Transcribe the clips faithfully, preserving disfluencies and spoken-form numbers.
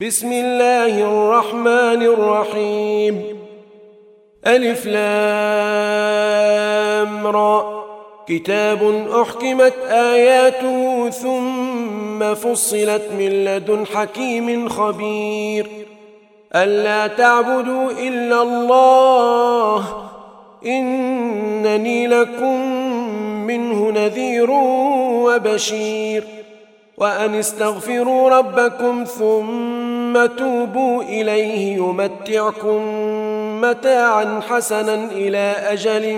بسم الله الرحمن الرحيم. ألف لام را. كتاب أحكمت آياته ثم فصلت من لدن حكيم خبير. ألا تعبدوا إلا الله إنني لكم منه نذير وبشير. وأن استغفروا ربكم ثم توبوا إليه يمتعكم متاعا حسنا إلى أجل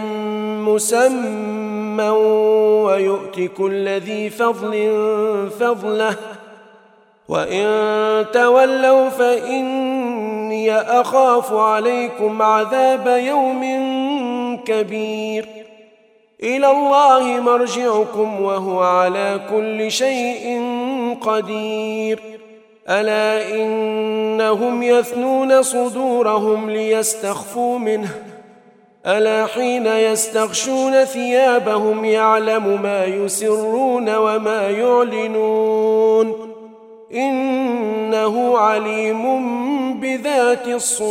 مسمى ويؤت كل ذي فضل فضله وإن تولوا فإني أخاف عليكم عذاب يوم كبير. إلى الله مرجعكم وهو على كل شيء قدير. ألا إنهم يثنون صدورهم ليستخفوا منه ألا حين يستغشون ثيابهم يعلم ما يسرون وما يعلنون إنه عليم بذات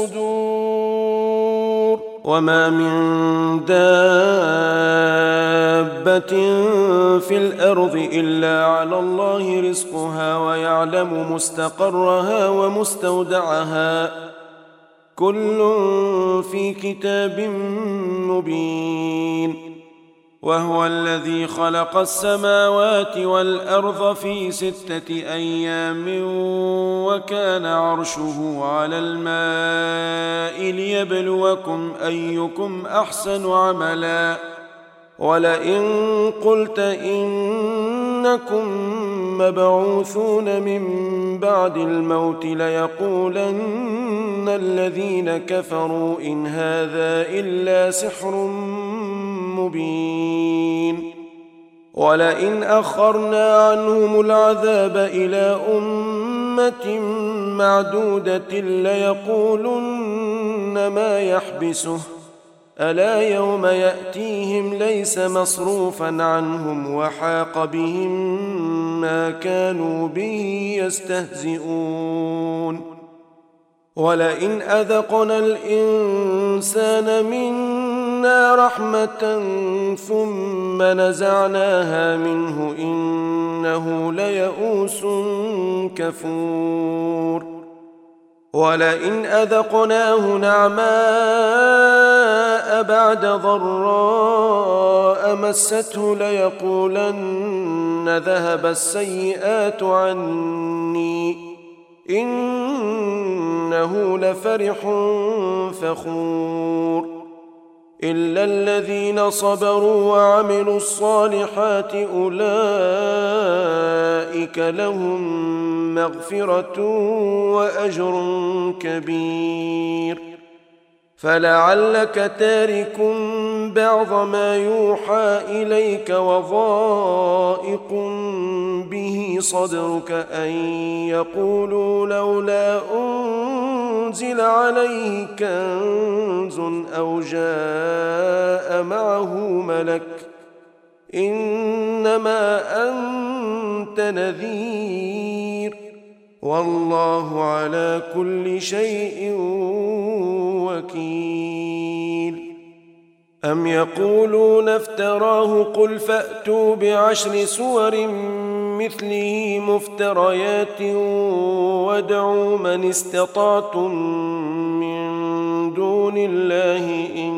الصدور. وما من دابة في الأرض إلا على الله رزقها ويعلم مستقرها ومستودعها كل في كتاب مبين. وهو الذي خلق السماوات والأرض في ستة أيام وكان عرشه على الماء ليبلوكم أيكم أحسن عملا. ولئن قلت إنكم مبعوثون من بعد الموت ليقولن الذين كفروا إن هذا إلا سحر مبين. ولئن أخرنا عنهم العذاب إلى أمة معدودة ليقولن ما يحبسه ألا يوم يأتيهم ليس مصروفا عنهم وحاق بهم ما كانوا به يستهزئون. ولئن أذقنا الإنسان منا رحمة ثم نزعناها منه إنه ليئوس كفور. ولئن أذقناه نعماء بعد ضراء مسته ليقولن ذهب السيئات عني إنه لفرح فخور. إلا الذين صبروا وعملوا الصالحات أولئك لهم مغفرة وأجر كبير. فلعلك تارك بعض ما يوحى إليك وضائق به صدرك أن يقولوا لولا أنزل عليه كنز أو جاء معه ملك إنما أنت نذير والله على كل شيء وكيل. أم يقولون افتراه قل فأتوا بعشر سور مثله مفتريات وادعوا من استطعتم من دون الله إن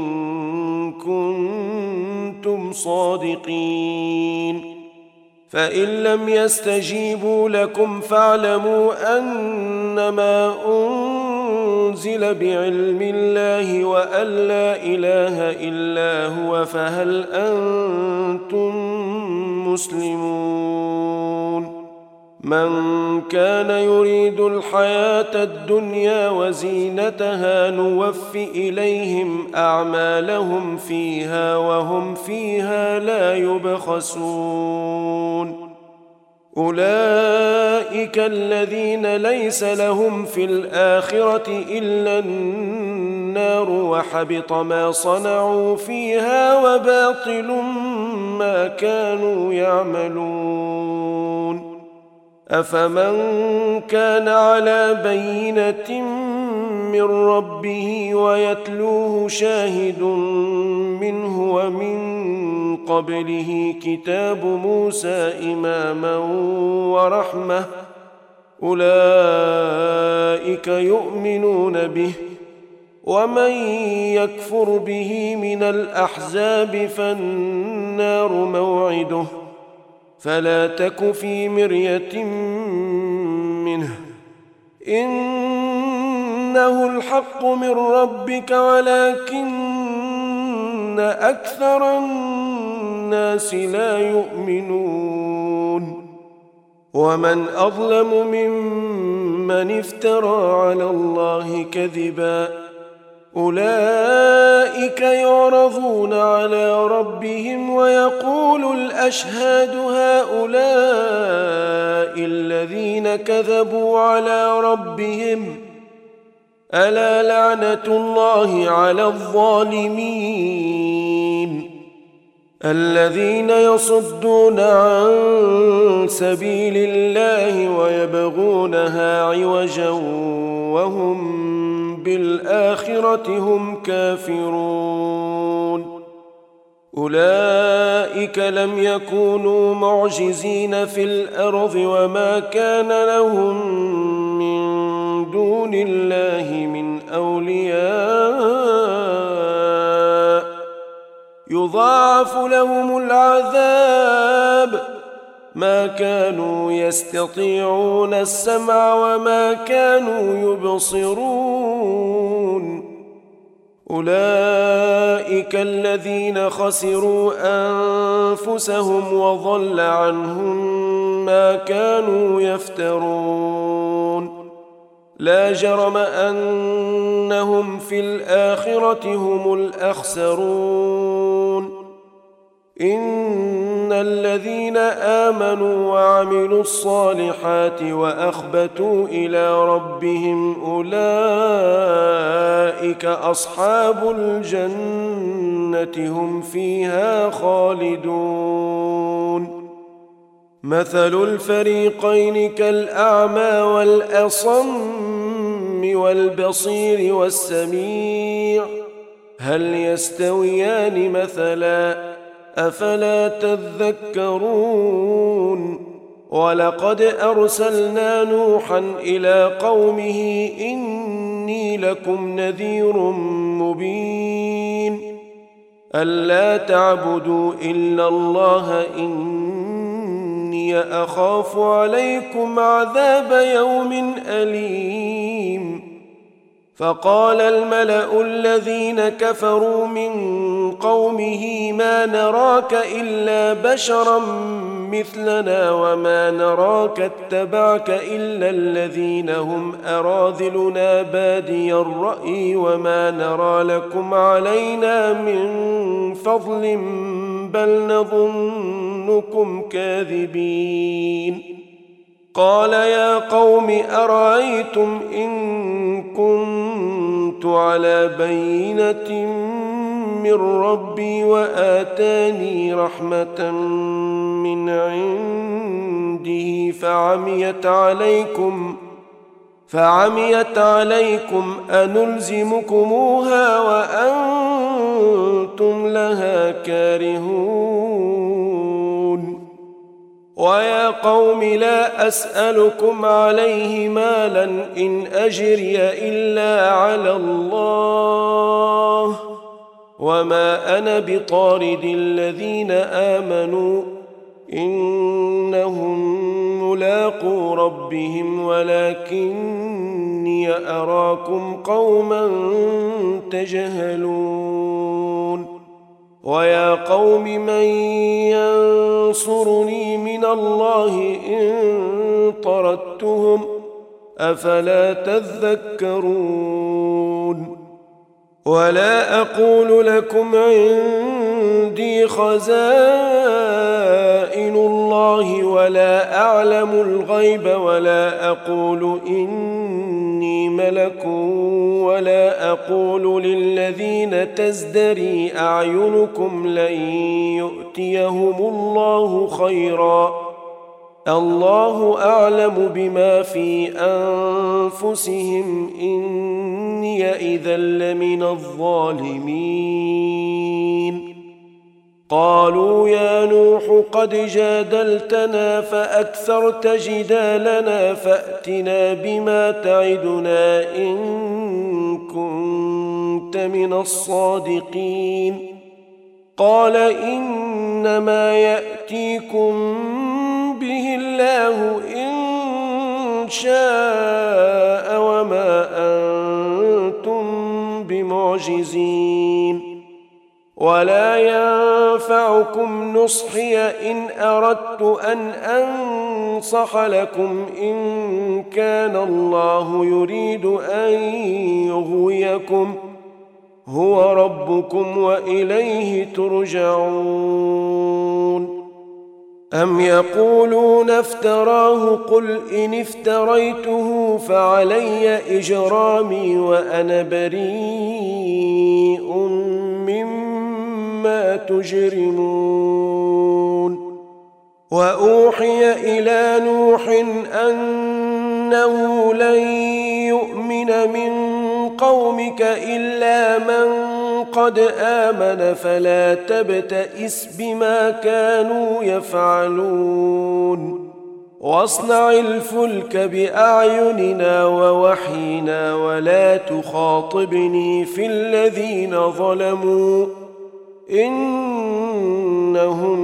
كنتم صادقين. فإن لم يستجيبوا لكم فاعلموا أنما أنزل بعلم الله وأن لا إله إلا هو فهل أنتم مسلمون. من كان يريد الحياة الدنيا وزينتها نوف إليهم أعمالهم فيها وهم فيها لا يبخسون. أولئك الذين ليس لهم في الآخرة إلا النار وحبط ما صنعوا فيها وباطل ما كانوا يعملون. أفمن كان على بينة من ربه ويتلوه شاهد منه ومن قبله كتاب موسى إماما ورحمة أولئك يؤمنون به ومن يكفر به من الأحزاب فالنار موعده فلا تك في مرية منه إنه الحق من ربك ولكن أكثر الناس لا يؤمنون ومن أظلم ممن افترى على الله كذبا أولئك يعرضون على ربهم ويقول الأشهاد هؤلاء الذين كذبوا على ربهم ألا لعنة الله على الظالمين الذين يصدون عن سبيل الله ويبغونها عوجا وهم بالآخرة هم كافرون أولئك لم يكونوا معجزين في الأرض وما كان لهم من دون الله من أولياء يضاعف لهم العذاب ما كانوا يستطيعون السمع وما كانوا يبصرون أولئك الذين خسروا أنفسهم وضل عنهم ما كانوا يفترون لا جرم أنهم في الآخرة هم الأخسرون إن الذين آمنوا وعملوا الصالحات وأخبتوا إلى ربهم أولئك أصحاب الجنة هم فيها خالدون مثل الفريقين كالأعمى والأصم والبصير والسميع هل يستويان مثلاً أفلا تذكرون ولقد أرسلنا نوحا إلى قومه إني لكم نذير مبين ألا تعبدوا إلا الله إني أخاف عليكم عذاب يوم أليم فقال الملأ الذين كفروا من قومه ما نراك إلا بشرا مثلنا وما نراك اتبعك إلا الذين هم أراذلنا بادي الرأي وما نرى لكم علينا من فضل بل نظنكم كاذبين قال يا قوم أرأيتم إن كنت على بينة من ربي وآتاني رحمة من عنده فعميت عليكم فعميت عليكم أنلزمكموها وأنتم لها كارهون ويا قوم لا أسألكم عليه مالا إن أجري إلا على الله وما أنا بطارد الذين آمنوا إنهم ملاقو ربهم ولكني أراكم قوما تجهلون ويا قوم من ينصرني من الله إن طردتهم أفلا تذكرون ولا أقول لكم عندي خزائن الله ولا أعلم الغيب ولا أقول إني ملك ولا أقول للذين تزدري أعينكم لن يؤتيهم الله خيرا الله أعلم بما في أنفسهم إني إذا لمن الظالمين. قالوا يا نوح قد جادلتنا فأكثرت جدالنا فأتنا بما تعدنا إن كنت من الصادقين. قال إنما يأتيكم به الله إن شاء وما أنتم بمعجزين. ولا ينفعكم نصحي إن أردت أن أنصح لكم إن كان الله يريد أن يغويكم هو ربكم وإليه ترجعون. أم يقولون افتراه قل إن افتريته فعلي إجرامي وأنا بريء مما تجرمون. وأوحي إلى نوح أنه لن يؤمن من قومك إلا من قد آمن فلا تبتئس بما كانوا يفعلون. واصنع الفلك بأعيننا ووحينا ولا تخاطبني في الذين ظلموا إنهم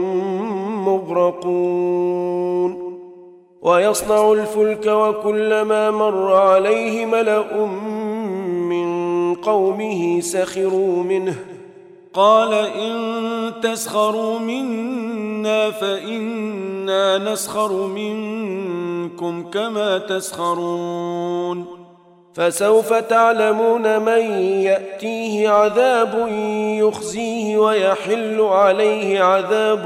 مغرقون. ويصنع الفلك وكلما مر عليه ملأ من قومه سخروا منه قال إن تسخروا منا فإنا نسخر منكم كما تسخرون. فسوف تعلمون من يأتيه عذاب يخزيه ويحل عليه عذاب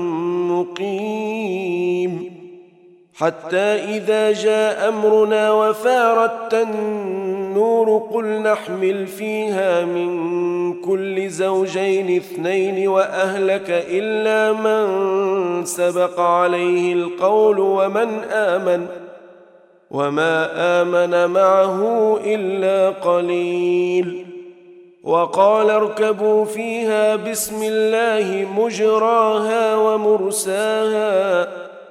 مقيم. حتى إذا جاء أمرنا وفارت النور قل نحمل فيها من كل زوجين اثنين وأهلك إلا من سبق عليه القول ومن آمن وما آمن معه إلا قليل. وقال اركبوا فيها بسم الله مجراها ومرساها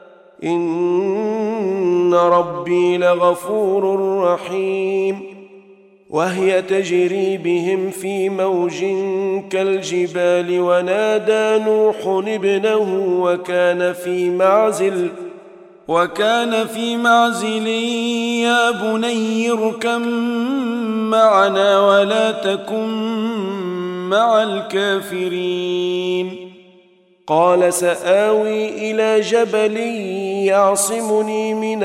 إن ربي لغفور رحيم. وهي تجري بهم في موج كالجبال ونادى نوح ابنه وكان في معزل وكان في معزل يا بني اركب معنا ولا تكن مع الكافرين. قال سآوي إلى جبل يعصمني من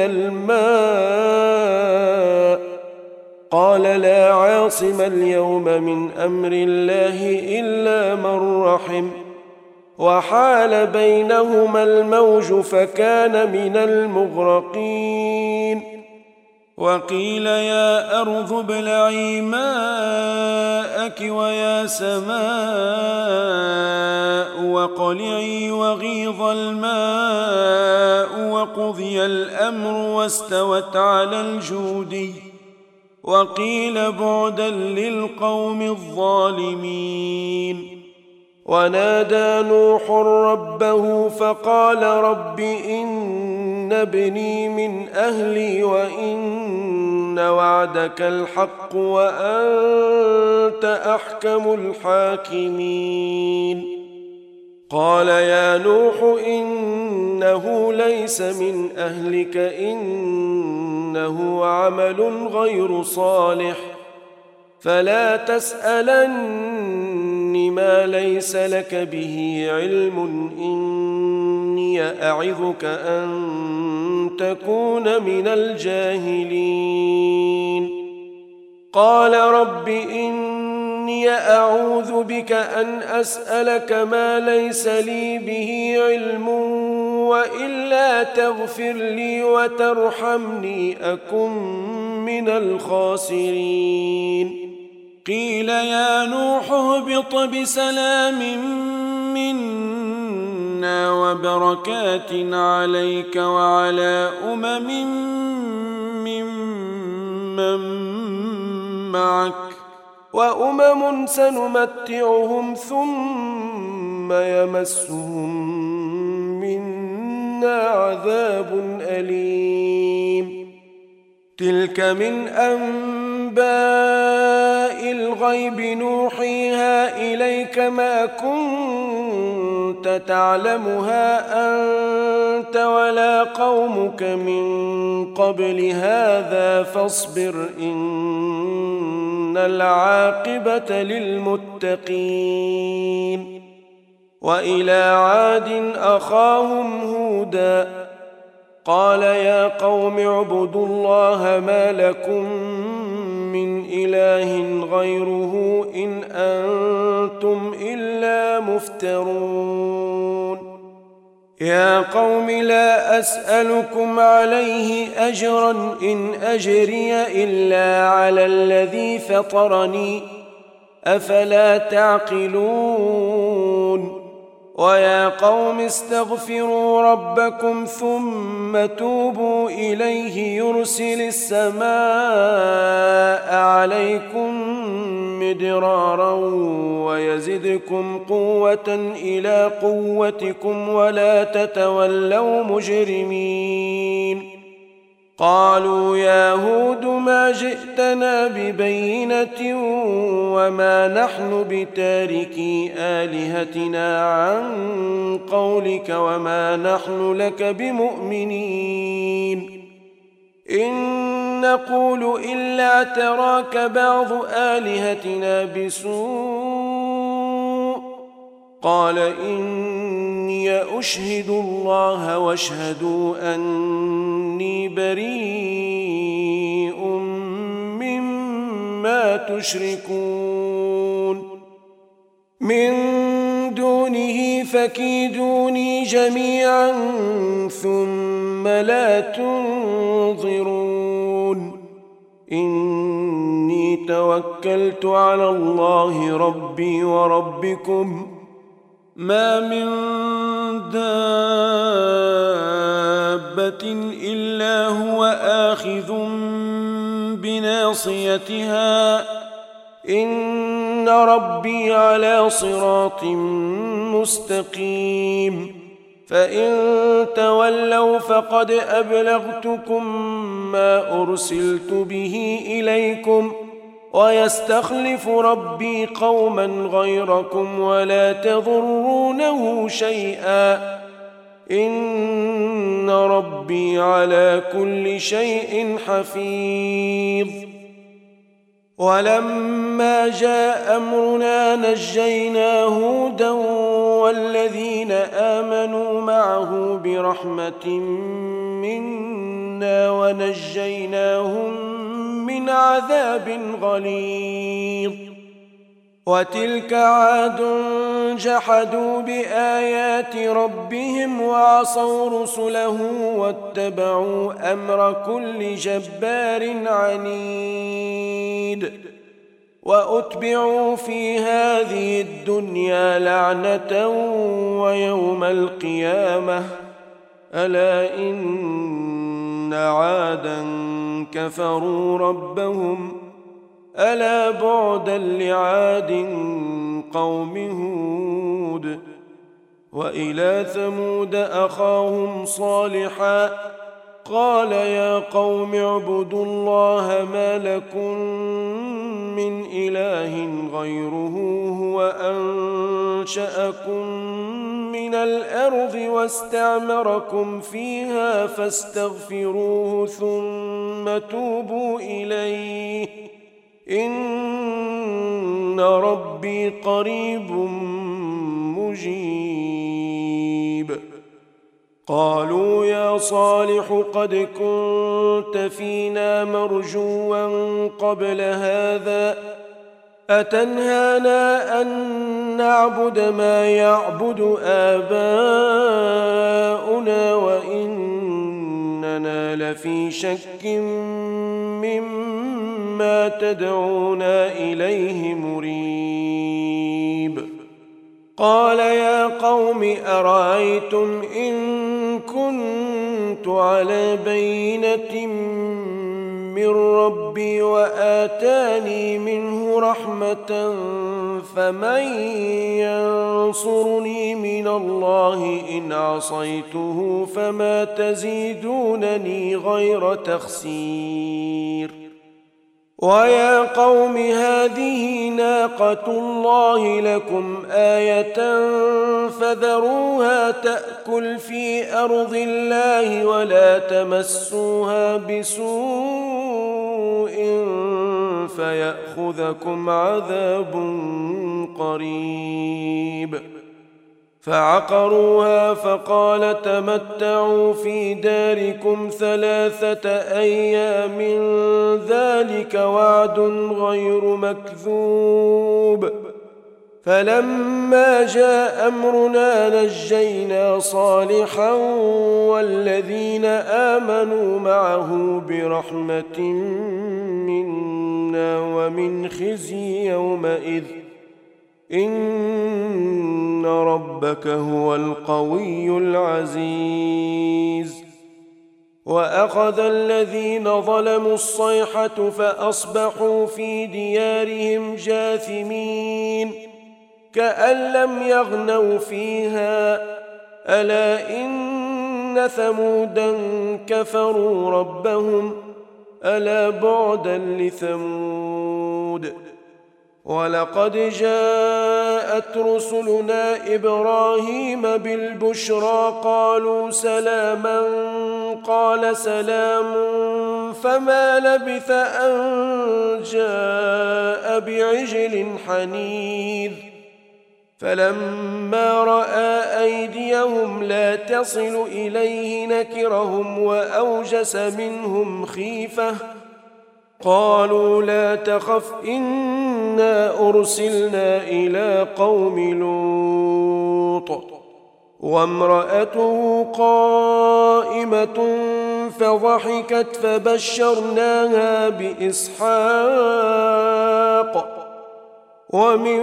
الماء قال لا عاصم اليوم من أمر الله إلا من رحم. وحال بينهما الموج فكان من المغرقين. وقيل يا أرض ابلعي ماءك ويا سماء وقلعي وغيض الماء وقضي الأمر واستوت على الجودي وقيل بعدا للقوم الظالمين. ونادى نوح ربه فقال رب إن ابني من أهلي وإن وعدك الحق وأنت أحكم الحاكمين. قال يا نوح إنه ليس من أهلك إنه عمل غير صالح فلا تسألني ما ليس لك به علم إني أعظك أن تكون من الجاهلين. قال رب إني أعوذ بك أن أسألك ما ليس لي به علم وإلا تغفر لي وترحمني أكن من الخاسرين. قيل يا نوح اهبط بسلام منا منا وبركات عليك وعلى أمم ممن معك وأمم سنمتعهم ثم يمسهم منا عذاب أليم تلك من أنباء الغيب نوحيها إليك ما كنت تعلمها أنت ولا قومك من قبل هذا فاصبر إن العاقبة للمتقين وإلى عاد أخاهم هودا قال يا قوم اعبدوا الله ما لكم من إله غيره إن أنتم إلا مفترون يا قوم لا أسألكم عليه أجرا إن أجري إلا على الذي فطرني أفلا تعقلون ويا قوم استغفروا ربكم ثم توبوا إليه يرسل السماء عليكم مدرارا ويزدكم قوة إلى قوتكم ولا تتولوا مجرمين قالوا يا هود ما جئتنا ببينة وما نحن بتاركي آلهتنا عن قولك وما نحن لك بمؤمنين إن نقول إلا اعتراك بعض آلهتنا بسوء قال إني أشهد الله واشهدوا أني بريء مما تشركون من دونه فكيدوني جميعا ثم لا تنظرون إني توكلت على الله ربي وربكم ما من دابة إلا هو آخذ بناصيتها إن ربي على صراط مستقيم فإن تولوا فقد أبلغتكم ما أرسلت به إليكم ويستخلف ربي قوما غيركم ولا تضرونه شيئا إن ربي على كل شيء حفيظ ولما جاء أمرنا نجينا هودا والذين آمنوا معه برحمة منا ونجيناهم من عذاب غليظ وتلك عاد جحدوا بآيات ربهم وعصوا رسله واتبعوا أمر كل جبار عنيد وأتبعوا في هذه الدنيا لعنة ويوم القيامة ألا إن عادا كفروا ربهم ألا بعدا لعاد قوم هود وإلى ثمود أخاهم صالحا قال يا قوم اعبدوا الله ما لكم من إله غيره هو أنشأكم من الأرض واستعمركم فيها فاستغفروه ثم توبوا إليه إن ربي قريب مجيب قالوا يا صالح قد كنت فينا مرجوا قبل هذا أتنهانا أن نعبد ما يعبد آباؤنا وإننا لفي شك مما تدعونا إليه مريب قال يا قوم أرأيتم إن كنت على بينة من ربي وآتاني منه رحمة فمن ينصرني من الله إن عصيته فما تزيدونني غير تخسير ويا قوم هذه ناقة الله لكم آية فذروها تأكل في أرض الله ولا تمسوها بسوء فيأخذكم عذاب قريب فعقروها فقال تمتعوا في داركم ثلاثة أيام ذلك وعد غير مكذوب فلما جاء أمرنا نجينا صالحا والذين آمنوا معه برحمة منا ومن خزي يومئذ إن ربك هو القوي العزيز وأخذ الذين ظلموا الصيحة فأصبحوا في ديارهم جاثمين كأن لم يغنوا فيها ألا إن ثمودا كفروا ربهم ألا بعدا لثمود ولقد جاءت رسلنا إبراهيم بالبشرى قالوا سلاما قال سلام فما لبث أن جاء بعجل حنيذ فلما رأى أيديهم لا تصل إليه نكرهم وأوجس منهم خيفة قالوا لا تخف إنا أرسلنا إلى قوم لوط وامرأته قائمة فضحكت فبشرناها بإسحاق ومن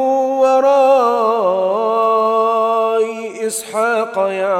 وراء إسحاق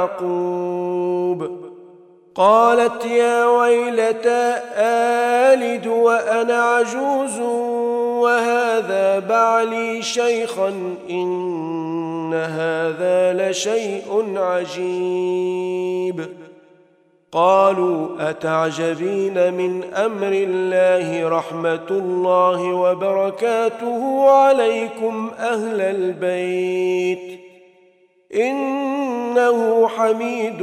يعقوب قالت يا ويلتى آلد وأنا عجوز وهذا بعلي شيخا إن هذا لشيء عجيب قالوا أتعجبين من أمر الله رحمة الله وبركاته عليكم أهل البيت إنه حميد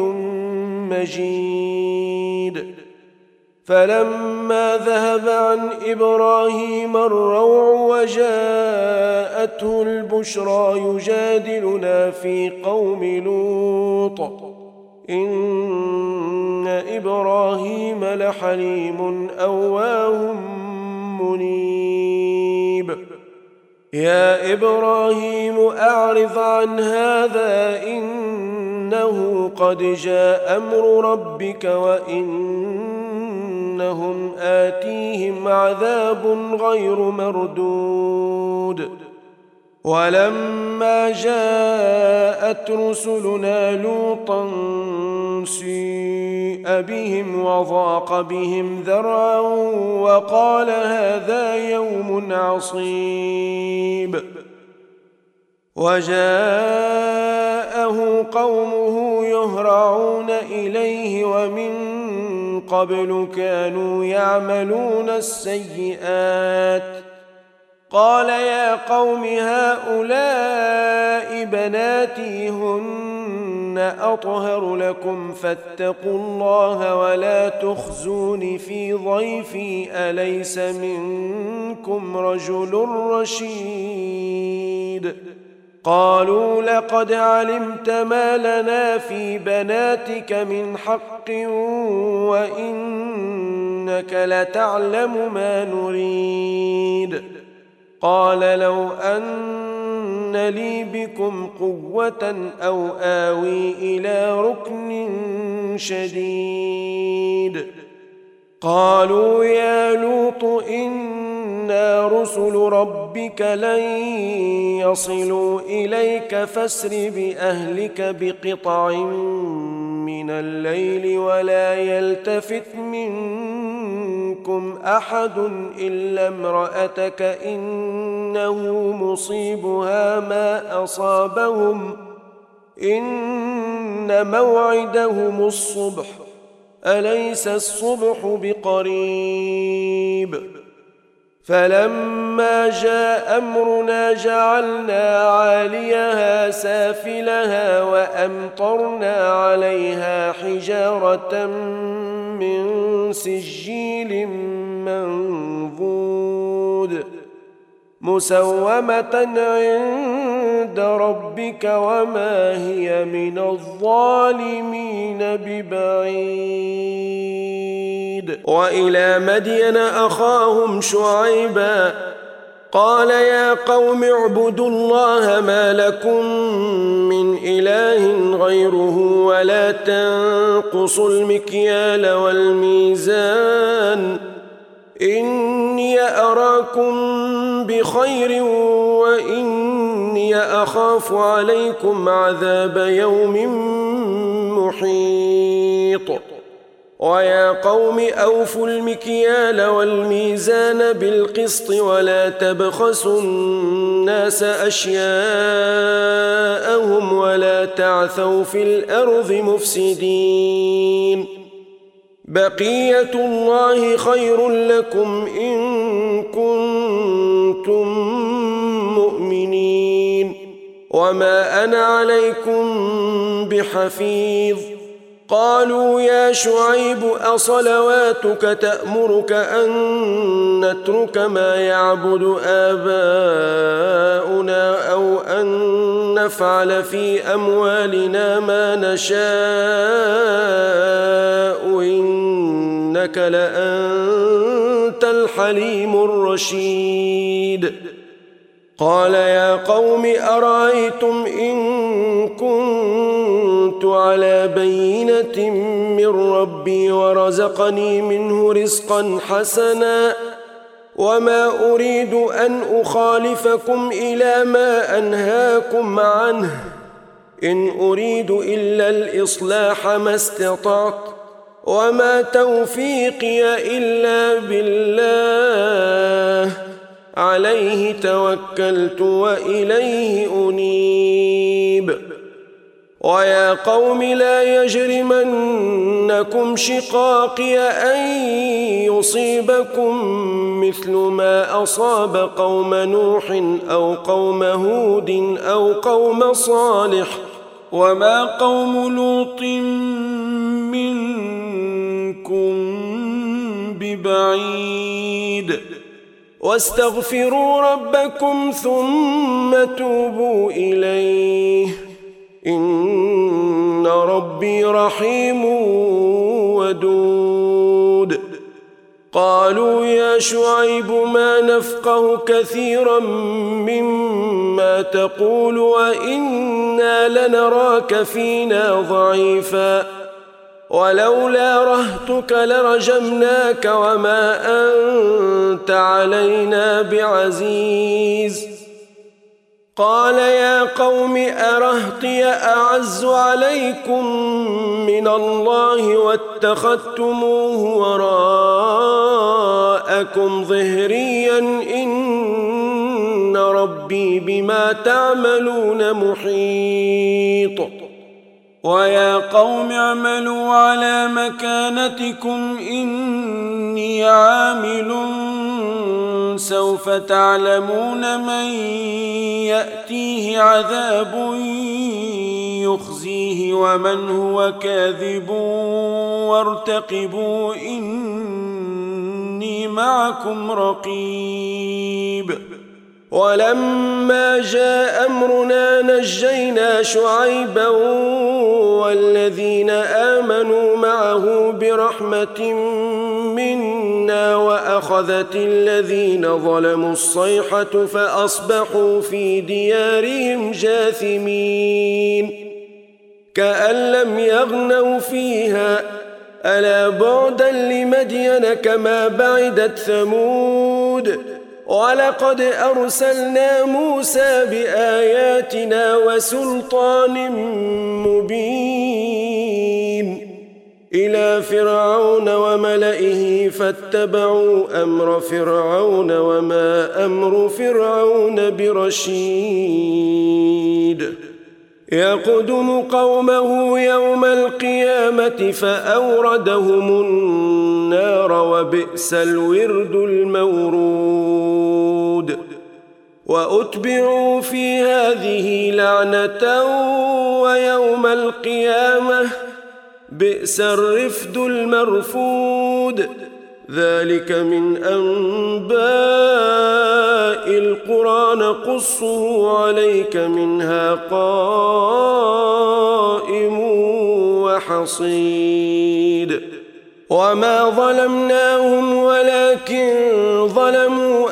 مجيد فلما ذهب عن إبراهيم الروع وجاءته البشرى يجادلنا في قوم لوط إن إبراهيم لحليم أواه منيب يا إبراهيم أعرض عن هذا إنه قد جاء أمر ربك وإنهم آتيهم عذاب غير مردود ولما جاءت رسلنا لوطا سيء بهم وضاق بهم ذرعا وقال هذا يوم عصيب وجاءه قومه يهرعون إليه ومن قبل كانوا يعملون السيئات قال يا قوم هؤلاء بناتي هن أطهر لكم فاتقوا الله ولا تخزون في ضيفي أليس منكم رجل رشيد قالوا لقد علمت ما لنا في بناتك من حق وإنك لتعلم ما نريد قال لو أن لي بكم قوة أو آوي إلى ركن شديد قالوا يا لوط إنا رسل ربك لن يصلوا إليك فاسر بأهلك بقطع من الليل ولا يلتفت منكم أحد إلا امرأتك إنه مصيبها ما أصابهم إن موعدهم الصبح أليس الصبح بقريب فلما جاء أمرنا جعلنا عاليها سافلها وأمطرنا عليها حجارة من سجيل منضود مسومة عند ربك وما هي من الظالمين ببعيد. وإلى مدين أخاهم شعيبا قال يا قوم اعبدوا الله ما لكم من إله غيره ولا تنقصوا المكيال والميزان إني أراكم بخير وإني أخاف عليكم عذاب يوم محيط. ويا قوم أوفوا المكيال والميزان بالقسط ولا تبخسوا الناس أشياءهم ولا تعثوا في الأرض مفسدين بقية الله خير لكم إن كنتم مؤمنين وما أنا عليكم بحفيظ. قالوا يا شعيب أصلواتك تأمرك أن نترك ما يعبد آباؤنا أو أن نفعل في أموالنا ما نشاء إنك لأنت الحليم الرشيد. قال يا قوم أرأيتم إن كنت على بينة من ربي ورزقني منه رزقا حسنا وما أريد أن أخالفكم إلى ما أنهاكم عنه إن أريد إلا الإصلاح ما استطعت وما توفيقي إلا بالله عليه توكلت وإليه أنيب. ويا قوم لا يجرمنكم شقاقي أن يصيبكم مثل ما أصاب قوم نوح أو قوم هود أو قوم صالح وما قوم لوط منكم ببعيد واستغفروا ربكم ثم توبوا إليه إن ربي رحيم ودود. قالوا يا شعيب ما نفقه كثيرا مما تقول وإنا لنراك فينا ضعيفا ولولا رهتك لرجمناك وما أنت علينا بعزيز. قال يا قوم أرهطي أعز عليكم من الله واتخذتموه وراءكم ظهريا إن ربي بما تعملون محيط. ويا قوم اعملوا على مكانتكم إني عامل سوف تعلمون من يأتيه عذاب يخزيه ومن هو كاذب وارتقبوا إني معكم رقيب. ولما جاء أمرنا نجينا شعيبا والذين آمنوا معه برحمة منا وأخذت الذين ظلموا الصيحة فأصبحوا في ديارهم جاثمين كأن لم يغنوا فيها ألا بعدا لمدين كما بعدت ثمود ولقد أرسلنا موسى بآياتنا وسلطان مبين إلى فرعون وملئه فاتبعوا أمر فرعون وما أمر فرعون برشيد يقدم قومه يوم القيامة فأوردهم النار وبئس الورد المورود وأتبعوا في هذه لعنة ويوم القيامة بئس الرفد المرفود ذلك من أنباء القرى نقصه عليك منها قائم وحصيد وما ظلمناهم ولكن ظلموا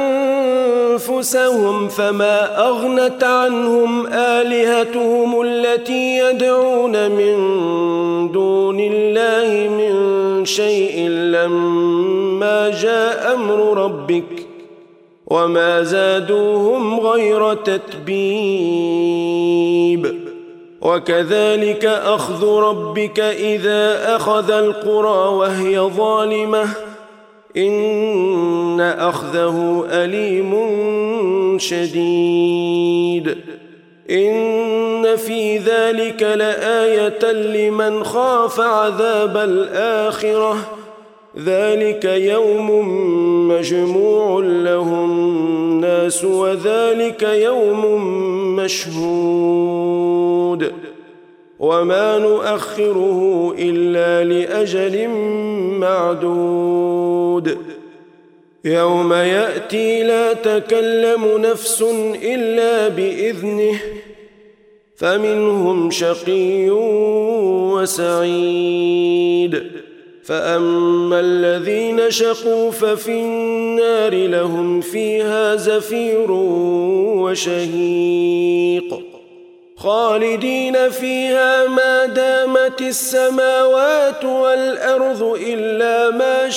أنفسهم فما أغنت عنهم آلهتهم التي يدعون من دون الله من شيء لما جاء أمر ربك وما زادوهم غير تتبيب وكذلك أخذ ربك إذا أخذ القرى وهي ظالمة إن أخذه أليم شديد إن في ذلك لآية لمن خاف عذاب الآخرة ذلك يوم مجموع له الناس وذلك يوم مشهود وما نؤخره إلا لأجل معدود يوم يأتي لا تكلم نفس إلا بإذنه فمنهم شقي وسعيد فأما الذين شقوا ففي النار لهم فيها زفير وشهيق خالدين فيها ما دامت السماوات والأرض إلا ما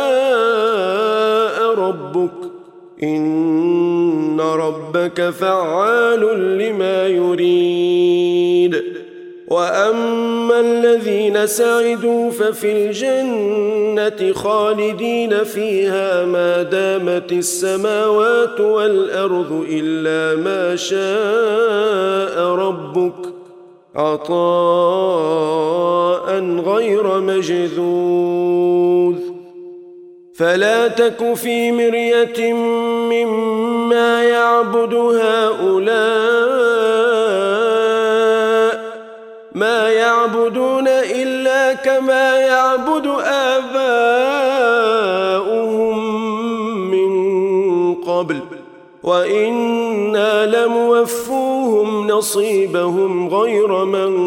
شاء ربك إن ربك فعال لما يريد وأما الذين سعدوا ففي الجنة خالدين فيها ما دامت السماوات والأرض إلا ما شاء ربك عطاء غير مجذوذ فلا تك في مرية مما يعبد هؤلاء ما يعبدون إلا كما يعبد آباؤهم من قبل وإنا لموفوهم نصيبهم غير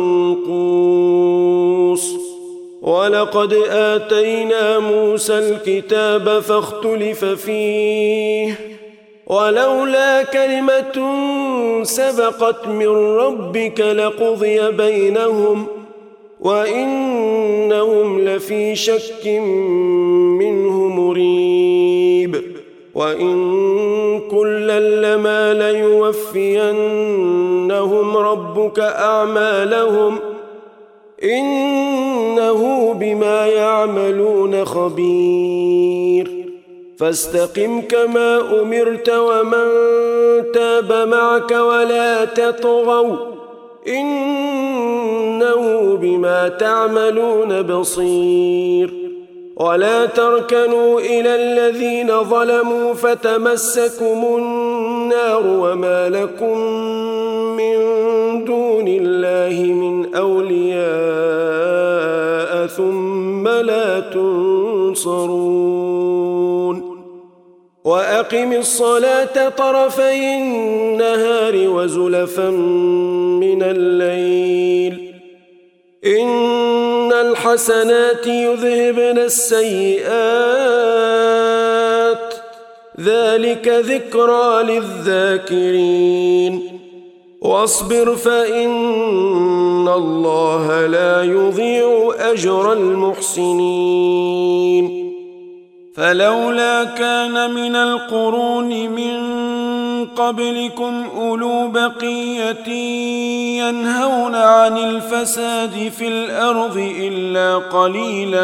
منقوص ولقد آتينا موسى الكتاب فاختلف فيه ولولا كلمة سبقت من ربك لقضي بينهم وإنهم لفي شك منه مريب وإن كلا لما ليوفينهم ربك أعمالهم إنه بما يعملون خبير فاستقم كما أمرت ومن تاب معك ولا تطغوا إنه بما تعملون بصير ولا تركنوا إلى الذين ظلموا فتمسكم النار وما لكم من دون الله من أولياء ثم لا تنصرون وأقم الصلاة طرفي النهار وزلفا من الليل إن الحسنات يذهبن السيئات ذلك ذكرى للذاكرين واصبر فإن الله لا يضيع أجر المحسنين فلولا كان من القرون من قبلكم أولو بقية ينهون عن الفساد في الأرض إلا قليلا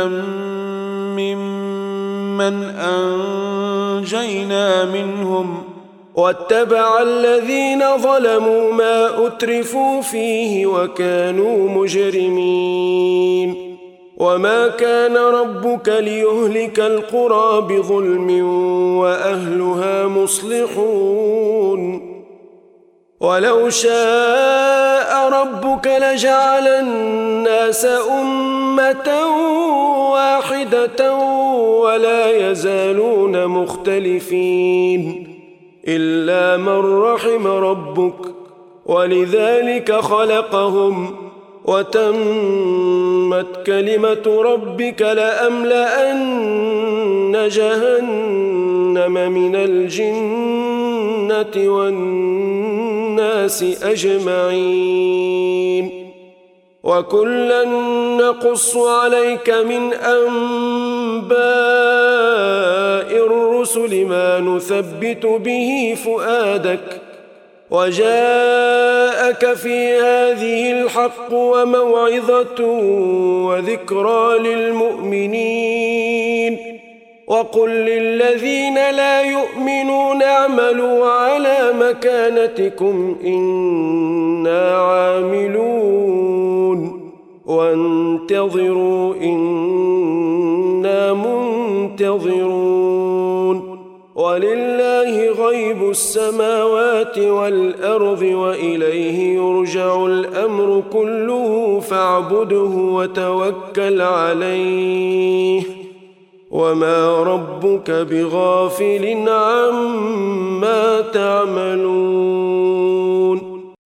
ممن أنجينا منهم واتبع الذين ظلموا ما أترفوا فيه وكانوا مجرمين وما كان ربك ليهلك القرى بظلم وأهلها مصلحون ولو شاء ربك لجعل الناس أمة واحدة ولا يزالون مختلفين إلا من رحم ربك ولذلك خلقهم وتمت كلمة ربك لأملأن جهنم من الجنة والناس أجمعين وكلا نقص عليك من أنباء الرسل ما نثبت به فؤادك وجاءك في هذه الحق وموعظة وذكرى للمؤمنين وقل للذين لا يؤمنون اعملوا على مكانتكم إنا عاملون وانتظروا إنا منتظرون ولله غيب السماوات والأرض وإليه يرجع الأمر كله فاعبده وتوكل عليه وما ربك بغافل عما تعملون